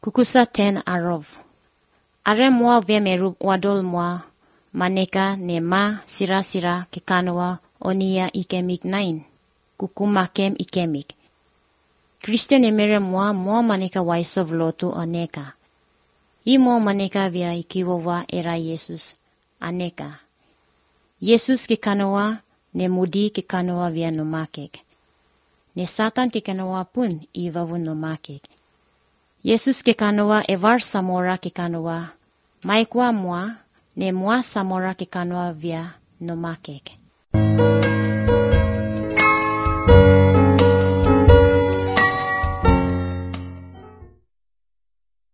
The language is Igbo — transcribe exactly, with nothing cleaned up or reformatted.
Kukusa ten arov. Are mua vemeru wadol mua maneka ne ma sira-sira kekanoa onia ikemik nain. Kukumakem ikemik. Christian emere mua mua maneka waisov lotu oneka. I mua maneka via ikiwawa era Yesus aneka. Yesus kekanoa ne mudi kekanoa via nomakek. Ne Satan kekanoa pun ivavun nomakek. Yesus kekanoa evar samora kekanoa. Maikwa mua ne mua samora kekanoa via nomakek.